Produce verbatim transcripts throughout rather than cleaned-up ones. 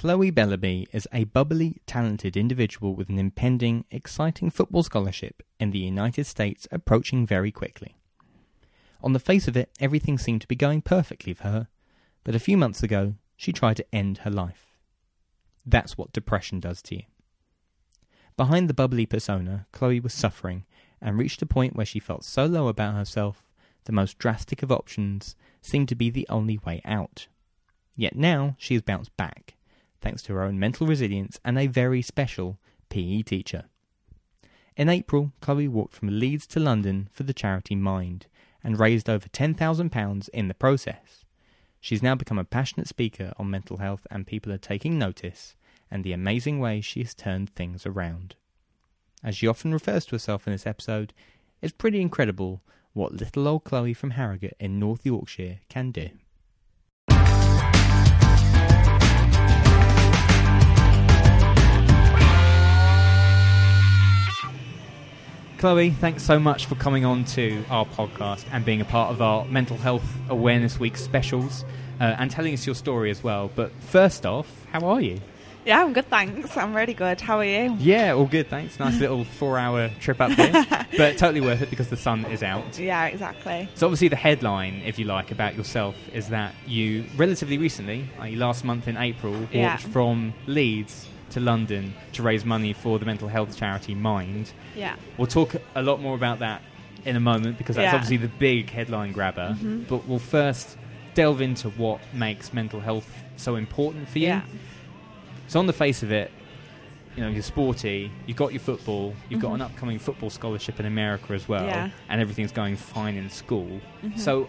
Chloe Bellaby is a bubbly, talented individual with an impending, exciting football scholarship in the United States approaching very quickly. On the face of it, everything seemed to be going perfectly for her, but a few months ago, she tried to end her life. That's what depression does to you. Behind the bubbly persona, Chloe was suffering and reached a point where she felt so low about herself, the most drastic of options seemed to be the only way out. Yet now she has bounced back, thanks to her own mental resilience and a very special P E teacher. In April, Chloe walked from Leeds to London for the charity Mind, and raised over ten thousand pounds in the process. She's now become a passionate speaker on mental health, and people are taking notice, and the amazing way she has turned things around. As she often refers to herself in this episode, it's pretty incredible what little old Chloe from Harrogate in North Yorkshire can do. Chloe, thanks so much for coming on to our podcast and being a part of our Mental Health Awareness Week specials uh, and telling us your story as well. But first off, how are you? Yeah, I'm good, thanks. I'm really good. How are you? Yeah, all good, thanks. Nice little four-hour trip up here. But totally worth it because the sun is out. Yeah, exactly. So obviously the headline, if you like, about yourself is that you relatively recently, like last month in April, walked yeah. from Leeds to London to raise money for the mental health charity Mind. Yeah. We'll talk a lot more about that in a moment because that's yeah. obviously the big headline grabber. Mm-hmm. But we'll first delve into what makes mental health so important for you. Yeah. So on the face of it, you know, you're sporty, you've got your football, you've mm-hmm. got an upcoming football scholarship in America as well, yeah. and everything's going fine in school. Mm-hmm. So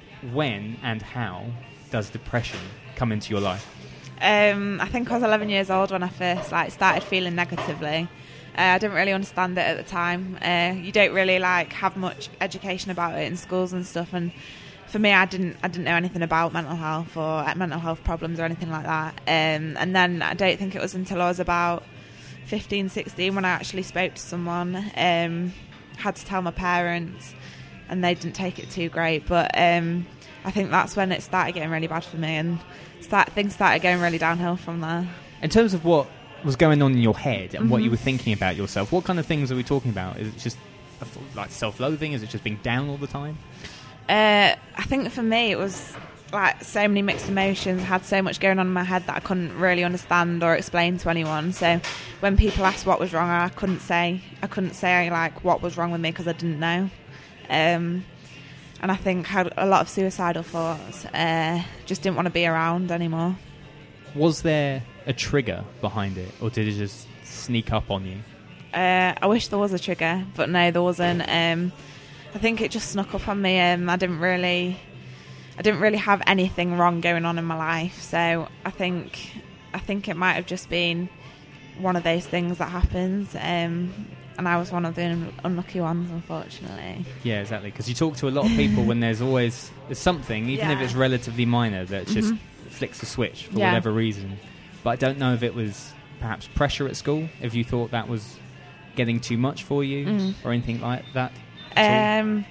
when and how does depression come into your life? Um, I think I was eleven years old when I first like started feeling negatively. Uh, I didn't really understand it at the time. Uh, you don't really like have much education about it in schools and stuff, and for me, I didn't I didn't know anything about mental health or mental health problems or anything like that. Um, and then I don't think it was until I was about fifteen, sixteen when I actually spoke to someone. Um, had to tell my parents, and they didn't take it too great. But um, I think that's when it started getting really bad for me, and start, things started going really downhill from there. In terms of what was going on in your head and mm-hmm. what you were thinking about yourself, what kind of things are we talking about? Is it just a, like self-loathing? Is it just being down all the time? Uh, I think for me it was like so many mixed emotions. I had so much going on in my head that I couldn't really understand or explain to anyone. So when people asked what was wrong, I couldn't say I couldn't say like what was wrong with me because I didn't know. Um, and I think I had a lot of suicidal thoughts. Uh, just didn't want to be around anymore. Was there a trigger behind it, or did it just sneak up on you? Uh, I wish there was a trigger, but no, there wasn't. Um, I think it just snuck up on me. Um, I didn't really, I didn't really have anything wrong going on in my life. So I think, I think it might have just been one of those things that happens. Um, and I was one of the un- unlucky ones, unfortunately. Yeah, exactly. Because you talk to a lot of people when there's always there's something, even yeah. if it's relatively minor, that just mm-hmm. flicks the switch for yeah. whatever reason. But I don't know if it was perhaps pressure at school, if you thought that was getting too much for you mm. or anything like that. Um,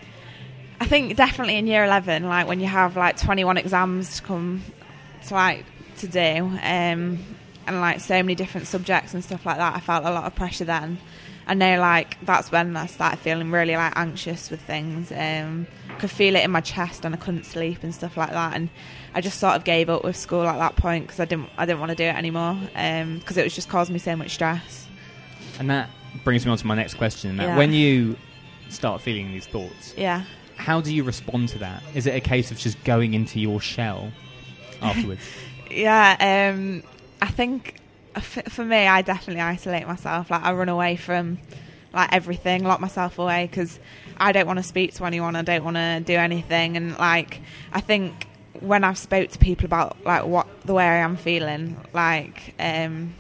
I think definitely in year eleven, like when you have like twenty-one exams to come to like to do, um, and like so many different subjects and stuff like that, I felt a lot of pressure then. I know like that's when I started feeling really like anxious with things. Um, could feel it in my chest and I couldn't sleep and stuff like that. And I just sort of gave up with school at that point because I didn't I didn't want to do it anymore because um, it was just causing me so much stress. And that brings me on to my next question. That yeah. when you start feeling these thoughts, yeah, how do you respond to that? Is it a case of just going into your shell afterwards? yeah, um, I think for me, I definitely isolate myself. Like I run away from like everything, lock myself away because I don't want to speak to anyone. I don't want to do anything. And like I think when I've spoke to people about like what the way I am feeling, like um,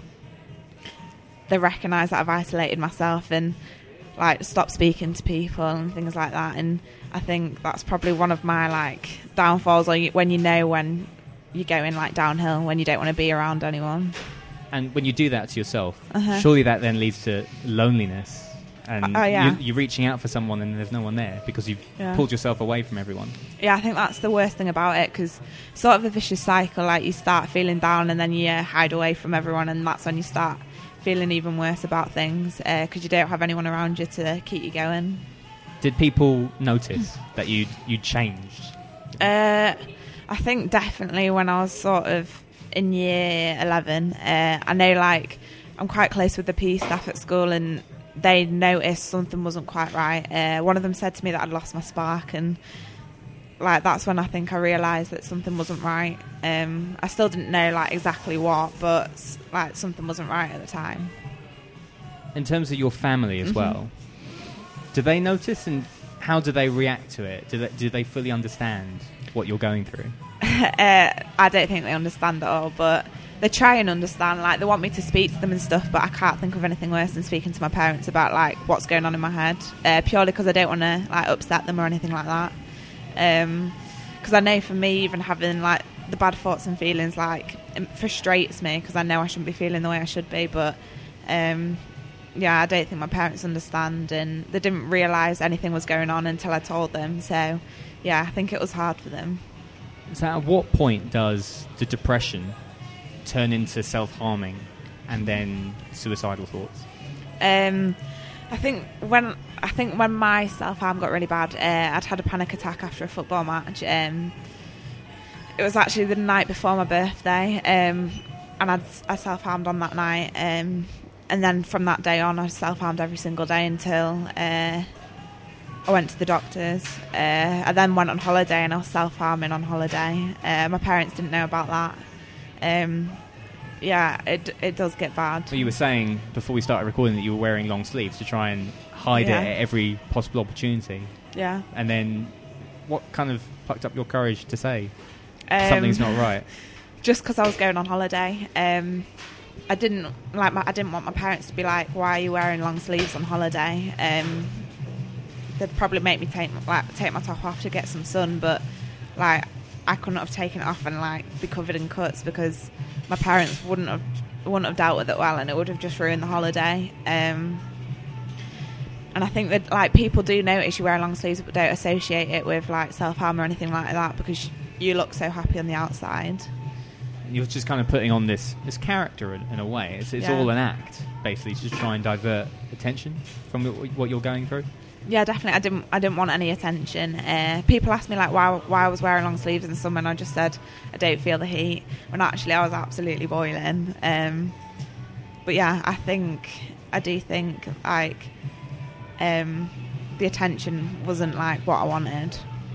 they recognise that I've isolated myself and like stop speaking to people and things like that. And I think that's probably one of my like downfalls, or you, when you know when you're going like downhill, when you don't want to be around anyone. And when you do that to yourself, uh-huh. surely that then leads to loneliness and oh, yeah. you, you're reaching out for someone and there's no one there because you've yeah. pulled yourself away from everyone. Yeah, I think that's the worst thing about it, because sort of a vicious cycle, like you start feeling down and then you uh, hide away from everyone, and that's when you start feeling even worse about things, because uh, you don't have anyone around you to keep you going. Did people notice that you'd, you'd changed? Uh, I think definitely when I was sort of in year eleven, uh, I know like I'm quite close with the P E staff at school, and they noticed something wasn't quite right. Uh, one of them said to me that I'd lost my spark, and like that's when I think I realised that something wasn't right. Um, I still didn't know like exactly what, but like something wasn't right at the time. In terms of your family as mm-hmm. well, do they notice, and how do they react to it? Do they, do they fully understand what you're going through? uh, I don't think they understand at all, but they try and understand. Like they want me to speak to them and stuff, but I can't think of anything worse than speaking to my parents about like what's going on in my head, uh, purely because I don't want to like upset them or anything like that. Because um, I know for me, even having like the bad thoughts and feelings like it frustrates me, because I know I shouldn't be feeling the way I should be. But um, yeah, I don't think my parents understand, and they didn't realise anything was going on until I told them. So yeah, I think it was hard for them. So at what point does the depression turn into self-harming and then suicidal thoughts? Um, I think when I think when my self-harm got really bad, uh, I'd had a panic attack after a football match. Um, it was actually the night before my birthday, um, and I'd, I self-harmed on that night. Um, and then from that day on, I self-harmed every single day until uh, I went to the doctors. Uh, I then went on holiday, and I was self-harming on holiday. Uh, my parents didn't know about that. Um, yeah, it it does get bad. So you were saying before we started recording that you were wearing long sleeves to try and hide yeah. it at every possible opportunity. Yeah. And then what kind of plucked up your courage to say um, something's not right? Just because I was going on holiday. Um, I didn't like. My, I didn't want my parents to be like, "Why are you wearing long sleeves on holiday?" Um, they'd probably make me take like take my top off to get some sun, but like I couldn't have taken it off and like be covered in cuts, because my parents wouldn't have wouldn't have dealt with it well, and it would have just ruined the holiday. Um, and I think that like people do notice you wear long sleeves, but don't associate it with like self-harm or anything like that, because you look so happy on the outside. You're just kind of putting on this, this character in, in a way. It's, it's yeah. all an act, basically, to try and divert attention from what you're going through. Yeah, definitely. I didn't. I didn't want any attention. Uh, people asked me like why why I was wearing long sleeves in summer, and I just said I don't feel the heat. When actually I was absolutely boiling. Um, but yeah, I think I do think like um, the attention wasn't like what I wanted.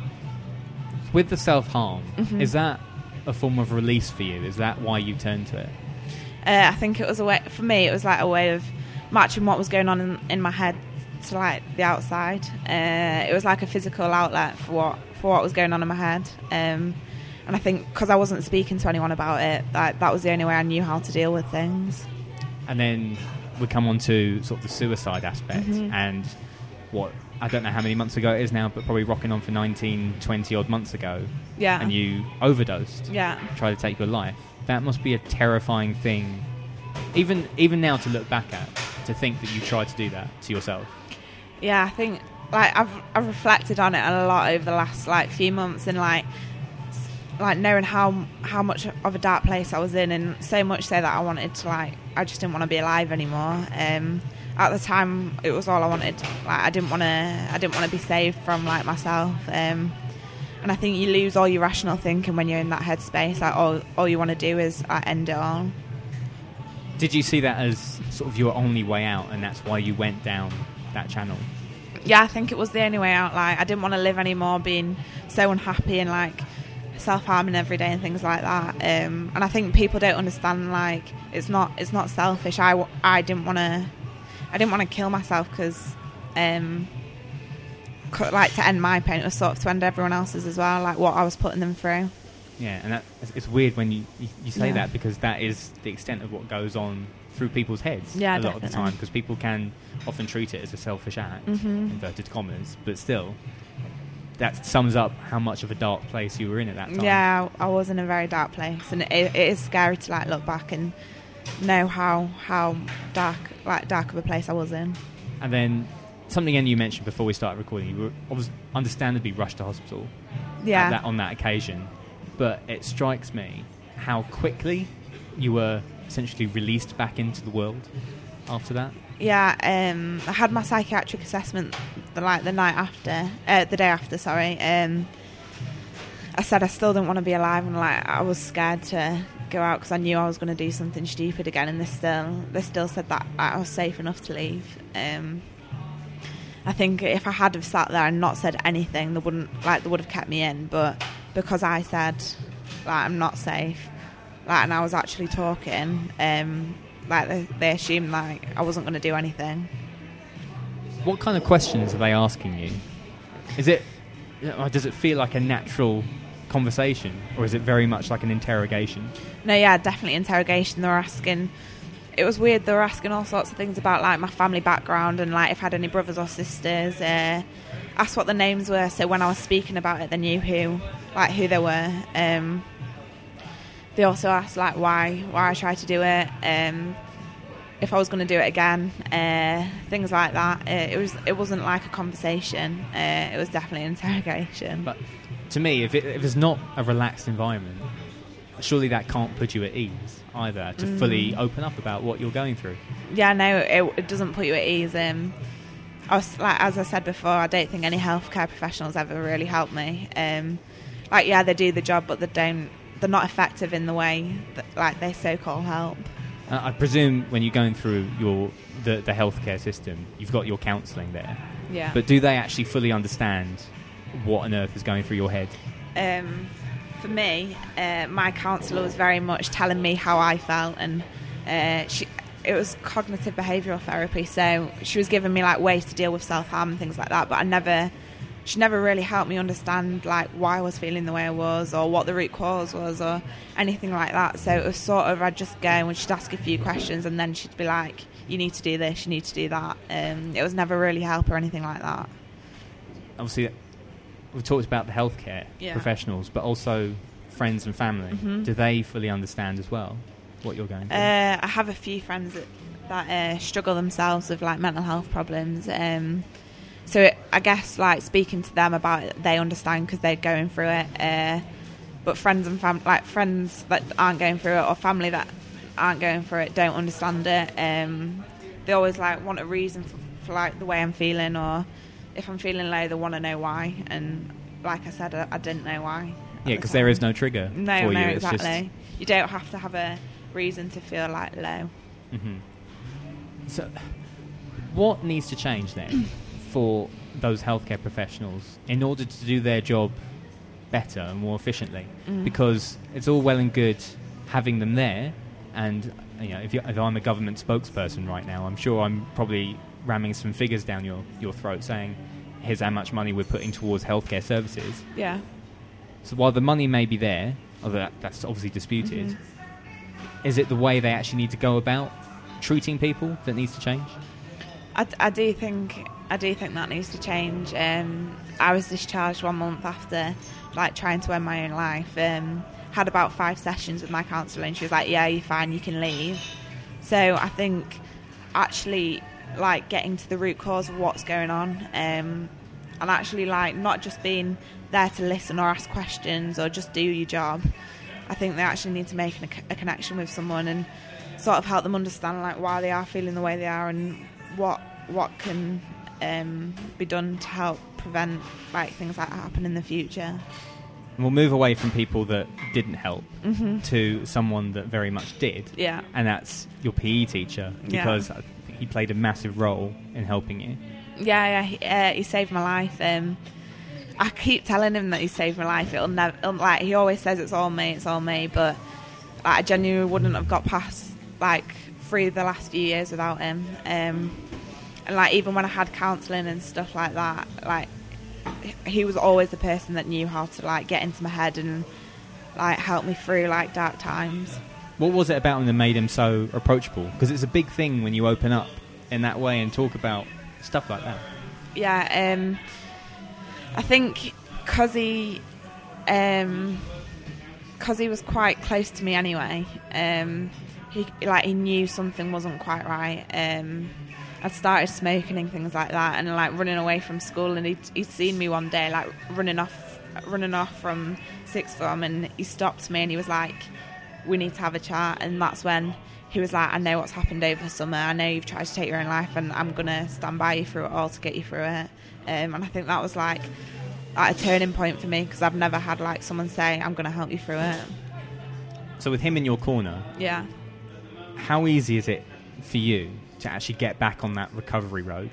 With the self-harm, mm-hmm. is that a form of release for you? Is that why you turned to it? Uh, I think it was a way for me. It was like a way of matching what was going on in, in my head to like the outside. Uh, it was like a physical outlet for what for what was going on in my head. Um, and I think because I wasn't speaking to anyone about it, that that was the only way I knew how to deal with things. And then we come on to sort of the suicide aspect, mm-hmm. and what I don't know how many months ago it is now, but probably rocking on for nineteen, twenty odd months ago. Yeah. And you overdosed. Yeah. Tried to take your life. That must be a terrifying thing, even even now to look back at, to think that you tried to do that to yourself. Yeah, I think like I've I've reflected on it a lot over the last like few months, and like like knowing how how much of a dark place I was in, and so much so that I wanted to like I just didn't want to be alive anymore. Um, at the time, it was all I wanted. Like I didn't want to I didn't want to be saved from like myself. Um, and I think you lose all your rational thinking when you're in that headspace. Like all all you want to do is like, end it all. Did you see that as sort of your only way out, and that's why you went down that channel? Yeah, I think it was the only way out. Like I didn't want to live anymore being so unhappy and like self-harming every day and things like that. Um, and I think people don't understand like it's not it's not selfish. I, I didn't want to I didn't want to kill myself because um, like to end my pain. It was sort of to end everyone else's as well, like what I was putting them through. Yeah, and that, it's weird when you, you, you say yeah. that, because that is the extent of what goes on through people's heads yeah, a lot definitely. of the time, because people can often treat it as a selfish act, mm-hmm. inverted commas, but still, that sums up how much of a dark place you were in at that time. Yeah, I was in a very dark place, and it, it is scary to like look back and know how how dark like dark of a place I was in. And then something again you mentioned before we started recording. You were obviously understandably rushed to hospital. Yeah. At that, on that occasion, but it strikes me how quickly you were essentially released back into the world after that. Yeah, um, I had my psychiatric assessment the, like the night after, uh, the day after. Sorry. Um, I said I still didn't want to be alive, and like I was scared to go out because I knew I was going to do something stupid again. And they still, they still said that like, I was safe enough to leave. Um, I think if I had have sat there and not said anything, they wouldn't like they would have kept me in. But because I said like I'm not safe, like and I was actually talking, um, like they, they assumed like I wasn't going to do anything. What kind of questions are they asking you? Is it, or does it feel like a natural conversation, or is it very much like an interrogation? No, yeah, definitely interrogation. They were asking. It was weird. They were asking all sorts of things about like my family background and like if I had any brothers or sisters. Uh, asked what the names were, so when I was speaking about it, they knew who, like who they were. Um, they also asked like why, why I tried to do it, um, if I was going to do it again, uh, things like that. Uh, it was, it wasn't like a conversation. Uh, it was definitely an interrogation. But to me, if, it, if it's not a relaxed environment, surely that can't put you at ease either, to mm. fully open up about what you're going through. Yeah, no, it, it doesn't put you at ease. Um, I was, like, as I said before, I don't think any healthcare professionals ever really helped me. Um, like, yeah, they do the job, but they don't. They're not effective in the way that, like, they so-called help. Uh, I presume when you're going through your the, the healthcare system, you've got your counselling there. Yeah. But do they actually fully understand what on earth is going through your head? Um. For me, uh, my counsellor was very much telling me how I felt, and uh, she, it was cognitive behavioural therapy, so she was giving me like ways to deal with self-harm and things like that, but I never, she never really helped me understand like why I was feeling the way I was, or what the root cause was, or anything like that. So it was sort of, I'd just go and she'd ask a few questions, and then she'd be like, you need to do this, you need to do that. Um, it was never really help or anything like that. Obviously, we've talked about the healthcare yeah. professionals, but also friends and family. Mm-hmm. Do they fully understand as well what you're going through? Uh, I have a few friends that, that uh, struggle themselves with like mental health problems. Um, so it, I guess like speaking to them about it, they understand because they're going through it. Uh, but friends and fam- like friends that aren't going through it, or family that aren't going through it, don't understand it. Um, they always like want a reason for, for like the way I'm feeling, or if I'm feeling low, they want to know why. And like I said, I, I didn't know why. Yeah, because the there is no trigger no, for no, you. No, it's exactly. Just... You don't have to have a reason to feel like low. Mm-hmm. So, what needs to change then for those healthcare professionals in order to do their job better and more efficiently? Mm. Because it's all well and good having them there, and you know, if, you, if I'm a government spokesperson right now, I'm sure I'm probably ramming some figures down your, your throat saying, here's how much money we're putting towards healthcare services. Yeah. So while the money may be there, although that, that's obviously disputed, mm-hmm. is it the way they actually need to go about treating people that needs to change? I, I do think I do think that needs to change. Um, I was discharged one month after, like, trying to end my own life. Um, had about five sessions with my counsellor, and she was like, "Yeah, you're fine, you can leave." So I think actually, like, getting to the root cause of what's going on, um, and actually, like, not just being there to listen or ask questions or just do your job. I think they actually need to make a, a connection with someone and sort of help them understand, like, why they are feeling the way they are, and what what can um, be done to help prevent, like, things like that happen in the future. We'll move away from people that didn't help mm-hmm. to someone that very much did. Yeah. And that's your P E teacher, because yeah. I think he played a massive role in helping you. Yeah, yeah, he, uh, he saved my life. Um, I keep telling him that he saved my life. It'll never, it'll, like, he always says it's all me, it's all me, but like, I genuinely wouldn't have got past, like, through the last few years without him. Um, and like, even when I had counselling and stuff like that, like, he was always the person that knew how to, like, get into my head and, like, help me through, like, dark times. What was it about him that made him so approachable? Because it's a big thing when you open up in that way and talk about stuff like that. Yeah, um, I think because he, um, cause he was quite close to me anyway, um, he, like, he knew something wasn't quite right. Um, I'd started smoking and things like that, and like running away from school. And he'd, he'd seen me one day like running off, running off from sixth form, and he stopped me and he was like, "We need to have a chat." And that's when he was like, "I know what's happened over summer. I know you've tried to take your own life, and I'm gonna stand by you through it all to get you through it." Um, and I think that was like at a turning point for me, because I've never had like someone say, "I'm gonna help you through it." So with him in your corner, yeah, how easy is it for you to actually get back on that recovery road?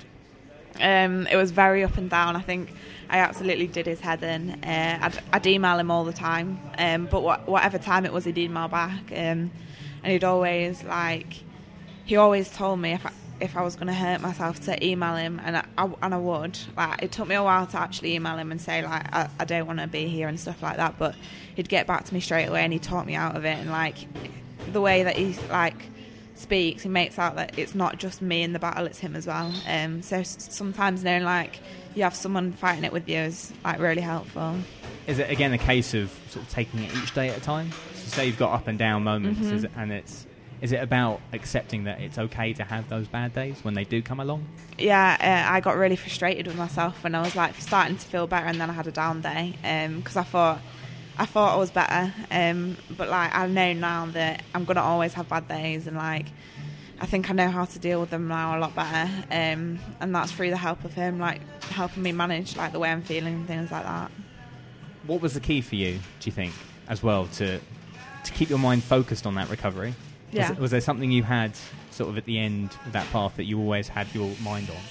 Um, it was very up and down. I think I absolutely did his head in. Uh, I'd, I'd email him all the time, um, but what, whatever time it was, he'd email back. Um, and he'd always like, he always told me if I, if I was going to hurt myself to email him, and I, I and I would. Like, it took me a while to actually email him and say like I, I don't want to be here and stuff like that. But he'd get back to me straight away, and he talked me out of it. And like the way that he like speaks, he makes out that it's not just me in the battle, it's him as well. Um, so s- sometimes knowing like you have someone fighting it with you is like really helpful. Is it again a case of sort of taking it each day at a time? So say you've got up and down moments, Mm-hmm. is it, and it's is it about accepting that it's okay to have those bad days when they do come along? Yeah, uh, I got really frustrated with myself when I was like starting to feel better, and then I had a down day because um, I thought I thought I was better, um, but like I know now that I'm gonna always have bad days, and like I think I know how to deal with them now a lot better, um, and that's through the help of him, like helping me manage like the way I'm feeling and things like that. What was the key for you, do you think, as well, to to keep your mind focused on that recovery? Yeah. Was, was there something you had sort of at the end of that path that you always had your mind on?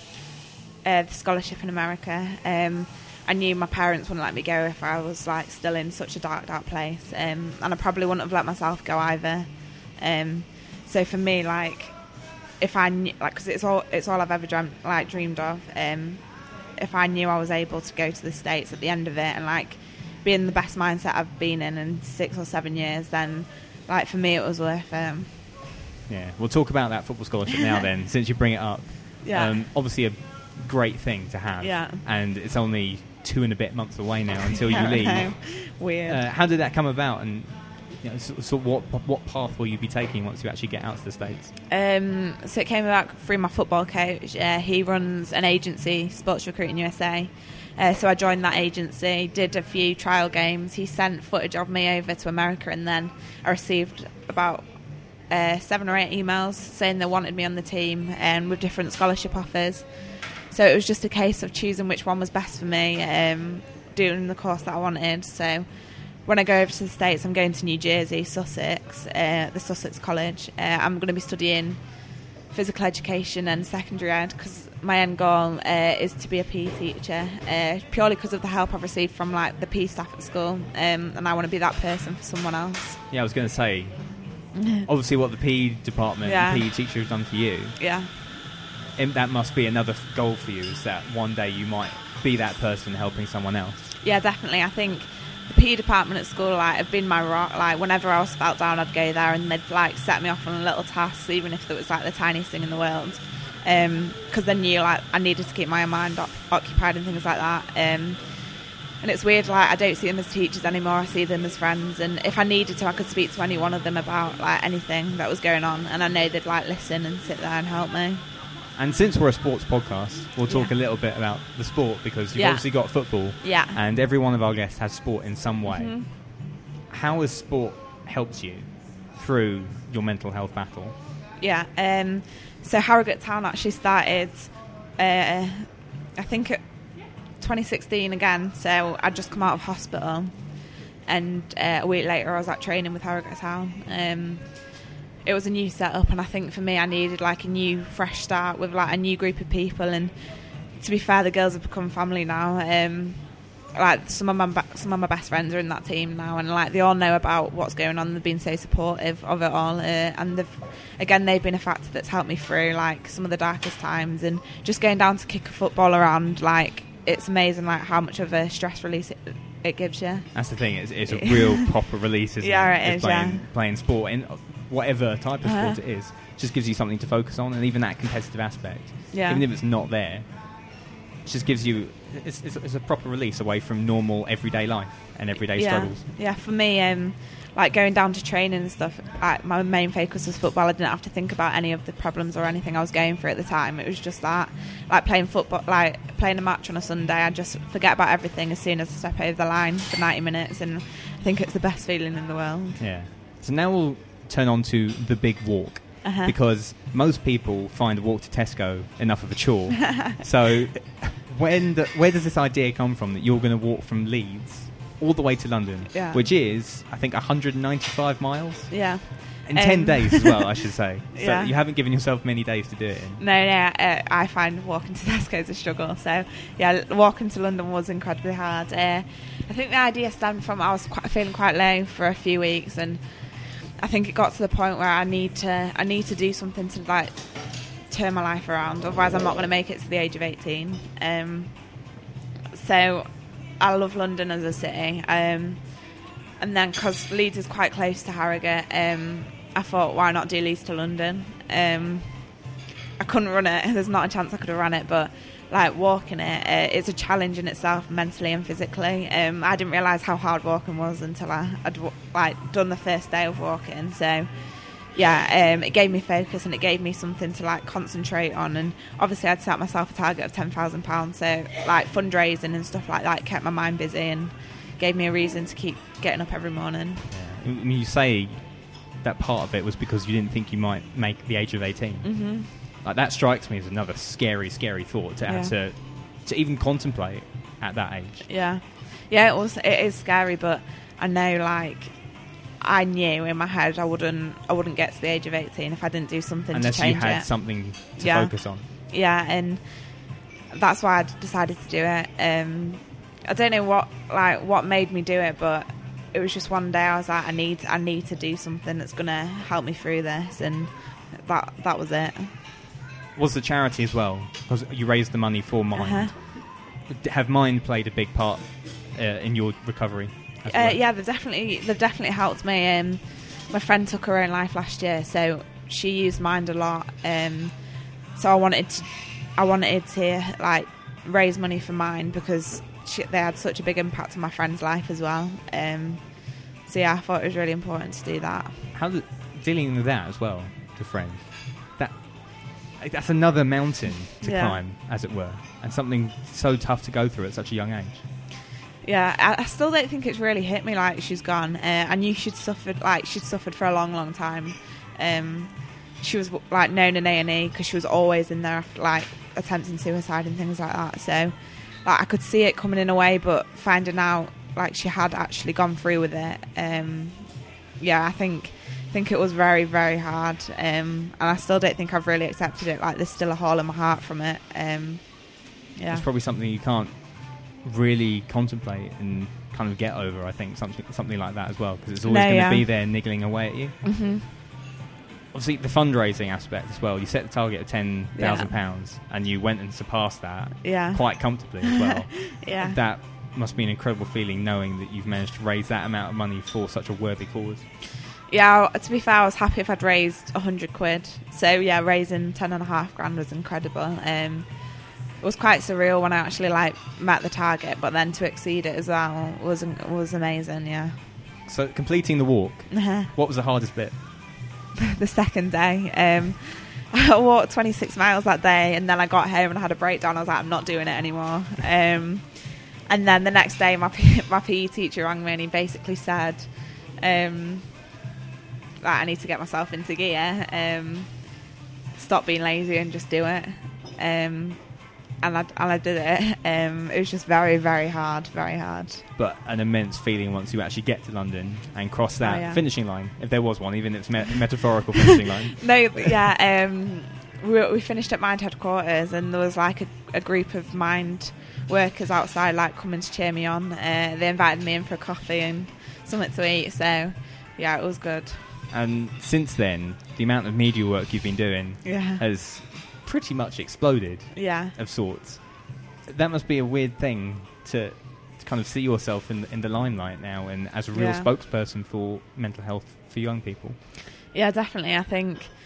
Uh, the scholarship in America. Um, I knew my parents wouldn't let me go if I was like still in such a dark, dark place, um, and I probably wouldn't have let myself go either. Um, so for me, like, if I knew, like, because it's all it's all I've ever dreamt, like, dreamed of. Um, if I knew I was able to go to the States at the end of it and like be in the best mindset I've been in in six or seven years, then like for me it was worth it. Yeah, we'll talk about that football scholarship now then, since you bring it up. Yeah. Um, obviously a great thing to have. Yeah. And it's only two and a bit months away now until Yeah, you I leave. know. Weird. Uh, how did that come about, and you know, so, so what what path will you be taking once you actually get out to the States? Um, so it came about through my football coach. Uh, he runs an agency, Sports Recruiting U S A. Uh, so I joined that agency, did a few trial games. He sent footage of me over to America, and then I received about uh, seven or eight emails saying they wanted me on the team and with different scholarship offers. So it was just a case of choosing which one was best for me, um, doing the course that I wanted. So when I go over to the States, I'm going to New Jersey, Sussex, uh, the Sussex College. Uh, I'm going to be studying physical education and secondary ed, because my end goal uh, is to be a P E teacher, uh, purely because of the help I've received from like the P E staff at school, um, and I want to be that person for someone else. Yeah, I was going to say, obviously what the P E department, Yeah. the P E teacher has done for you, Yeah, and that must be another f- goal for you, is that one day you might be that person helping someone else. yeah, definitely. I think the P E department at school like have been my rock. Like whenever I was felt down, I'd go there and they'd like set me off on little tasks, even if it was like the tiniest thing in the world. Because they knew like I needed to keep my mind op- occupied and things like that. Um, and it's weird, like I don't see them as teachers anymore. I see them as friends. And if I needed to, I could speak to any one of them about like anything that was going on, and I know they'd like listen and sit there and help me. And since we're a sports podcast, we'll talk Yeah. a little bit about the sport, because you've Yeah. obviously got football, Yeah. and every one of our guests has sport in some way. Mhm. How has sport helped you through your mental health battle? Yeah, um, so Harrogate Town actually started, uh, I think, at twenty sixteen again. So I'd just come out of hospital, and uh, a week later I was at training with Harrogate Town. Um, it was a new setup, and I think for me I needed like a new, fresh start with like a new group of people. And to be fair, the girls have become family now. Um, like some of my be- some of my best friends are in that team now, and like they all know about what's going on. They've been so supportive of it all, uh, and they've again they've been a factor that's helped me through like some of the darkest times. And just going down to kick a football around, like it's amazing like how much of a stress release it, it gives you. That's the thing, it's, it's a real proper release, isn't Yeah, it? it It's is, playing, yeah. playing sport, in whatever type of Uh-huh. sport it is, just gives you something to focus on, and even that competitive aspect, Yeah. even if it's not there, just gives you it's, it's, it's a proper release away from normal everyday life and everyday yeah. struggles. Yeah, for me, um, like going down to training and stuff, I, my main focus was football. I didn't have to think about any of the problems or anything I was going through at the time. It was just that, like playing football, like playing a match on a Sunday, I just forget about everything as soon as I step over the line for ninety minutes, and I think it's the best feeling in the world. Yeah. So now we'll turn on to the big walk. Uh-huh. Because most people find a walk to Tesco enough of a chore. So when the, where does this idea come from that you're going to walk from Leeds all the way to London, yeah. which is, I think, one hundred ninety-five miles? Yeah. In um, ten days as well, I should say. So yeah. you haven't given yourself many days to do it in. No, no, uh, I find walking to Tesco is a struggle. So, yeah, walking to London was incredibly hard. Uh, I think the idea stemmed from I was quite, feeling quite low for a few weeks, and I think it got to the point where I need to I need to do something to like turn my life around. Otherwise, I'm not going to make it to the age of eighteen. Um, so I love London as a city, um, and then because Leeds is quite close to Harrogate, um, I thought, why not do Leeds to London? Um, I couldn't run it. There's not a chance I could have run it, but like walking it, uh, it's a challenge in itself, mentally and physically. Um, I didn't realise how hard walking was until I had like done the first day of walking. So, yeah, um, it gave me focus and it gave me something to like concentrate on. And obviously, I'd set myself a target of ten thousand pounds. So, like fundraising and stuff like that kept my mind busy and gave me a reason to keep getting up every morning. Yeah. I mean, you say that part of it was because you didn't think you might make the age of eighteen. Mm-hmm. Like that strikes me as another scary, scary thought to yeah. have to to even contemplate at that age. Yeah, yeah, it was. It is scary, but I know, like, I knew in my head I wouldn't, I wouldn't get to the age of eighteen if I didn't do something Unless to change you had it. something to yeah. focus on. Yeah, and that's why I decided to do it. Um, I don't know what, like, what made me do it, but it was just one day I was like, I need, I need to do something that's gonna help me through this, and that, that was it. Was the charity as well? Because you raised the money for Mind. Uh-huh. Have Mind played a big part uh, in your recovery? As Uh, well? yeah, they've definitely they've definitely helped me. Um, my friend took her own life last year, so she used Mind a lot. Um, so I wanted to I wanted to like raise money for Mind because she, they had such a big impact on my friend's life as well. Um, so yeah, I thought it was really important to do that. How did, dealing with that as well, the friend? That that's another mountain to yeah. climb, as it were, and something so tough to go through at such a young age. Yeah, I, I still don't think it's really hit me like she's gone. Uh, I knew she'd suffered, like she'd suffered for a long, long time. Um, she was like known in A and E because she was always in there, after, like attempting suicide and things like that. So, like I could see it coming in a way, but finding out like she had actually gone through with it, um, yeah, I think I think it was very, very hard. Um, and I still don't think I've really accepted it. Like there's still a hole in my heart from it. Um, yeah, It's probably something you can't really contemplate and kind of get over. I think something something like that as well, because it's always No, going to yeah. be there niggling away at you. Mm-hmm. Obviously, the fundraising aspect as well. You set the target of ten thousand Yeah. pounds, and you went and surpassed that Yeah. quite comfortably as well. Yeah. That must be an incredible feeling, knowing that you've managed to raise that amount of money for such a worthy cause. Yeah, to be fair, I was happy if I'd raised a hundred quid. So yeah, raising ten and a half grand was incredible. Um, it was quite surreal when I actually like met the target, but then to exceed it as well was was amazing. Yeah. So, completing the walk, what was the hardest bit? The second day, um, I walked twenty-six miles that day, and then I got home and I had a breakdown. I was like, I'm not doing it anymore. Um, and then the next day, my P- my P E teacher rang me and he basically said, um, like, I need to get myself into gear. Um, stop being lazy and just do it. Um, and I and I did it. Um, it was just very, very hard, very hard. But an immense feeling once you actually get to London and cross that Oh, yeah. finishing line, if there was one, even if it's me- metaphorical finishing line. No, yeah. Um, we, we finished at Mind headquarters, and there was like a, a group of Mind workers outside, like coming to cheer me on. Uh, they invited me in for a coffee and something to eat. So, yeah, it was good. And since then, the amount of media work you've been doing Yeah. has pretty much exploded, Yeah. of sorts. That must be a weird thing to, to kind of see yourself in, in the limelight now and as a real Yeah. spokesperson for mental health for young people. Yeah, definitely. I think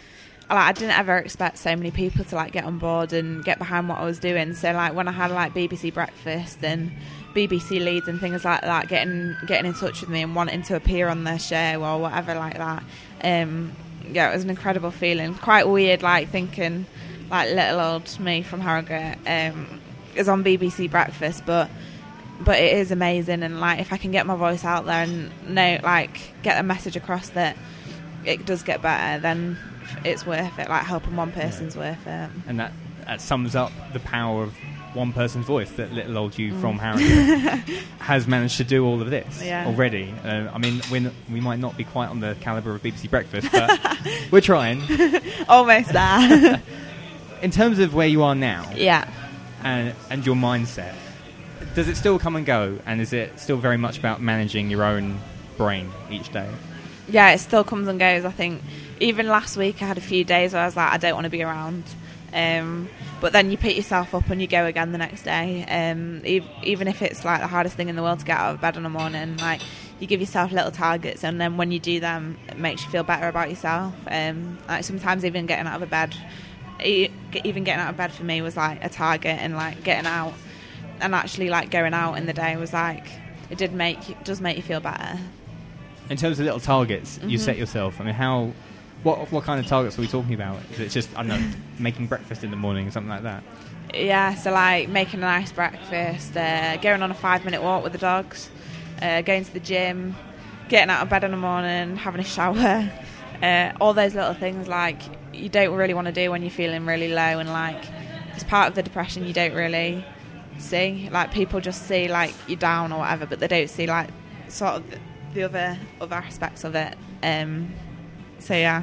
like, I didn't ever expect so many people to like get on board and get behind what I was doing. So like when I had like B B C Breakfast and B B C Leeds and things like that, getting getting in touch with me and wanting to appear on their show or whatever like that. Um, yeah, it was an incredible feeling. Quite weird, like thinking like little old me from Harrogate um, is on B B C Breakfast, but but it is amazing. And like if I can get my voice out there and know, like get a message across that it does get better, then it's worth it. Like helping one person's yeah. worth it. And that, that sums up the power of one person's voice, that little old you mm. from Harrogate has managed to do all of this yeah. already. Uh, I mean, we're n- we might not be quite on the calibre of B B C Breakfast, but we're trying. Almost there. In terms of where you are now, yeah, and and your mindset, does it still come and go? And is it still very much about managing your own brain each day? Yeah, it still comes and goes. I think even last week I had a few days where I was like, I don't want to be around. Um, but then you pick yourself up and you go again the next day. Um, e- even if it's like the hardest thing in the world to get out of bed in the morning, like you give yourself little targets, and then when you do them, it makes you feel better about yourself. Um, like sometimes even getting out of bed, e- even getting out of bed for me was like a target, and like getting out and actually like going out in the day was like, it did make it does make you feel better. In terms of little targets mm-hmm. you set yourself, I mean, how, what what kind of targets are we talking about? Is it just, I don't know, making breakfast in the morning or something like that? Yeah, so like making a nice breakfast, uh, going on a five minute walk with the dogs, uh, going to the gym, getting out of bed in the morning, having a shower, uh, all those little things like you don't really want to do when you're feeling really low, and like it's part of the depression you don't really see. Like people just see like you're down or whatever, but they don't see like sort of the, the other other aspects of it. Um, so yeah.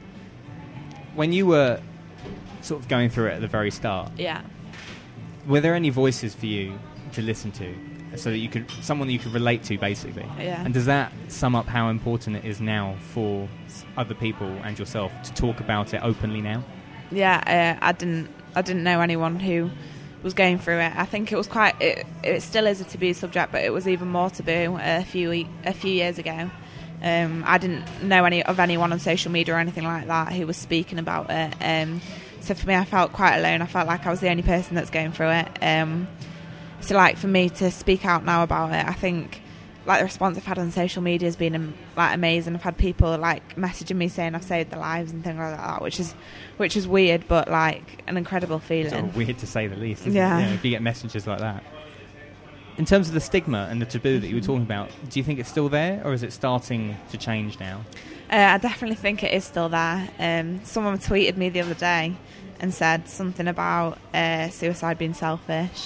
When you were sort of going through it at the very start, yeah, were there any voices for you to listen to, so that you could, someone that you could relate to, basically? Yeah. And does that sum up how important it is now for other people and yourself to talk about it openly now? Yeah, uh, I didn't, I didn't know anyone who was going through it. I think it was quite, it, it still is a taboo subject, but it was even more taboo a few a few years ago. Um, I didn't know any of anyone on social media or anything like that who was speaking about it. Um, so for me, I felt quite alone. I felt like I was the only person that's going through it. Um, so like for me to speak out now about it, I think like the response I've had on social media has been um, like amazing. I've had people like messaging me saying I've saved their lives and things like that, which is which is weird, but like an incredible feeling. Sort of weird to say the least. Isn't Yeah. it? Yeah. If you get messages like that. In terms of the stigma and the taboo that you were talking about, do you think it's still there, or is it starting to change now? Uh, I definitely think it is still there. Um, someone tweeted me the other day and said something about uh, suicide being selfish,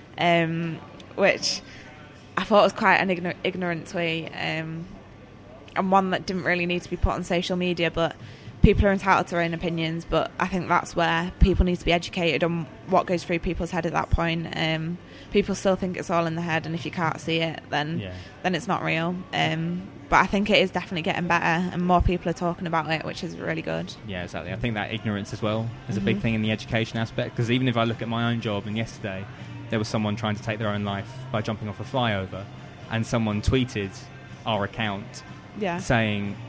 um, which I thought was quite an igno- ignorant tweet, um, and one that didn't really need to be put on social media, but people are entitled to their own opinions, but I think that's where people need to be educated on what goes through people's head at that point. Um, people still think it's all in the head, and if you can't see it, then Yeah. then it's not real. Um, but I think it is definitely getting better, and more people are talking about it, which is really good. Yeah, exactly. I think that ignorance as well is Mm-hmm. a big thing in the education aspect, because even if I look at my own job, and yesterday there was someone trying to take their own life by jumping off a flyover, and someone tweeted our account Yeah, saying,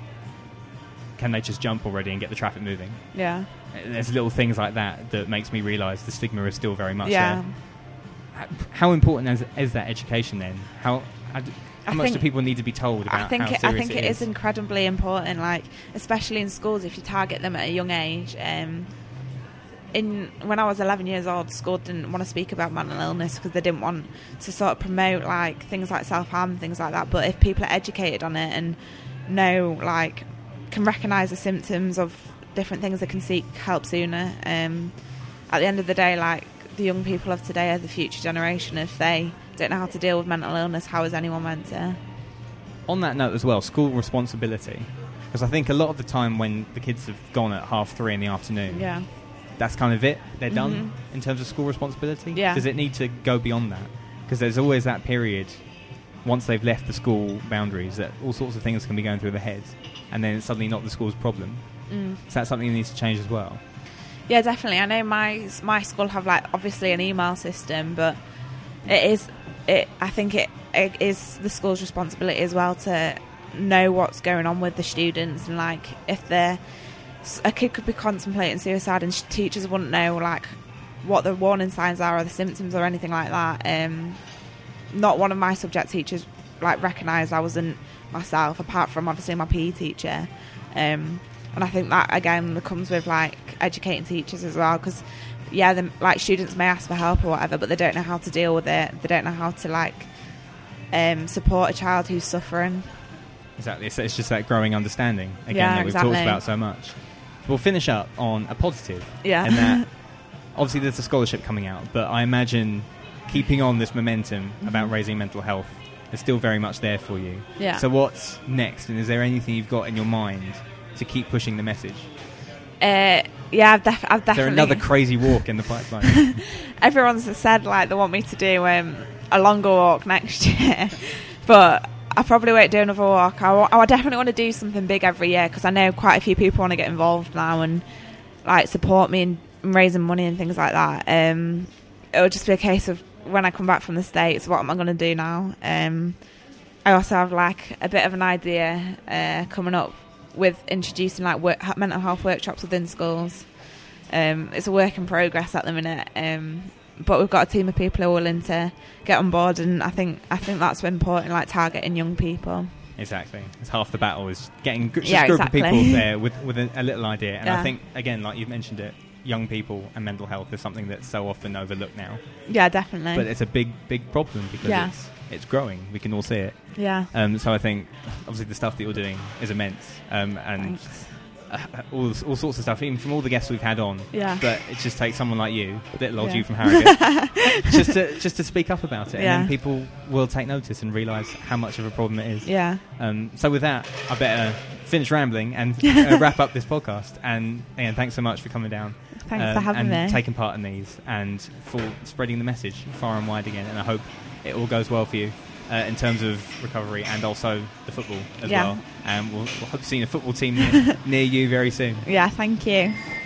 can they just jump already and get the traffic moving? yeah, There's little things like that that makes me realise the stigma is still very much yeah. there. How important is, is that education then? How how, do, how I much think- do people need to be told about I think how it, serious I think it it is? is incredibly important, like especially in schools if you target them at a young age. Um, in when I was eleven years old, school didn't want to speak about mental illness because they didn't want to sort of promote like things like self harm and things like that. But if people are educated on it and know, like, can recognise the symptoms of different things, they can seek help sooner. Um, at the end of the day, like, the young people of today are the future generation. If they don't know how to deal with mental illness, how is anyone meant to? On that note as well, school responsibility. Because I think a lot of the time when the kids have gone at half three in the afternoon, Yeah. that's kind of it. They're done Mhm. in terms of school responsibility. Yeah. Does it need to go beyond that? Because there's always that period once they've left the school boundaries that all sorts of things can be going through their heads, and then it's suddenly not the school's problem. Mm. So that's something that needs to change as well. Yeah, definitely. I know my my school have like obviously an email system, but it is it. I think it, it is the school's responsibility as well to know what's going on with the students, and like if they're a kid could be contemplating suicide and sh- teachers wouldn't know like what the warning signs are or the symptoms or anything like that. Um, not one of my subject teachers like recognised I wasn't myself, apart from obviously my P E teacher. Um, and I think that again comes with like educating teachers as well, because yeah, the, like students may ask for help or whatever, but they don't know how to deal with it. They don't know how to like um, support a child who's suffering. Exactly. So it's just that growing understanding again Yeah, that we've exactly. talked about so much. We'll finish up on a positive. Yeah. And that obviously there's a scholarship coming out, but I imagine keeping on this momentum Mm-hmm. about raising mental health is still very much there for you. Yeah. So what's next? And is there anything you've got in your mind to keep pushing the message? Uh, yeah, I've, def- I've Is there definitely. another crazy walk in the pipeline? Everyone's said like they want me to do um, a longer walk next year, but I probably won't do another walk. I, w- I definitely want to do something big every year, because I know quite a few people want to get involved now and like support me in, in raising money and things like that. Um, it'll just be a case of when I come back from the States, what am I going to do now? Um, I also have like a bit of an idea uh, coming up with introducing like work, mental health workshops within schools. Um, it's a work in progress at the minute, um, but we've got a team of people who are willing to get on board, and I think I think that's important, like targeting young people. Exactly. It's half the battle is getting a Yeah, group exactly. of people there with, with a, a little idea. And Yeah. I think, again, like you've mentioned it, young people and mental health is something that's so often overlooked now. Yeah, definitely. But it's a big, big problem because Yeah. it's it's growing. We can all see it. yeah. Um, so I think, obviously, the stuff that you're doing is immense. Um, and Thanks. uh, all, all sorts of stuff, even from all the guests we've had on. Yeah. But it just takes someone like you, little old Yeah. you from Harrogate, just to just to speak up about it. Yeah. And then people will take notice and realise how much of a problem it is. Yeah. Um, so with that, I better finish rambling and uh, wrap up this podcast. And again, thanks so much for coming down. Thanks um, for having and me. taking part in these and for spreading the message far and wide again. And I hope it all goes well for you uh, in terms of recovery and also the football as Yeah. well. And we'll, we'll hope to see a football team near, near you very soon. Yeah, thank you.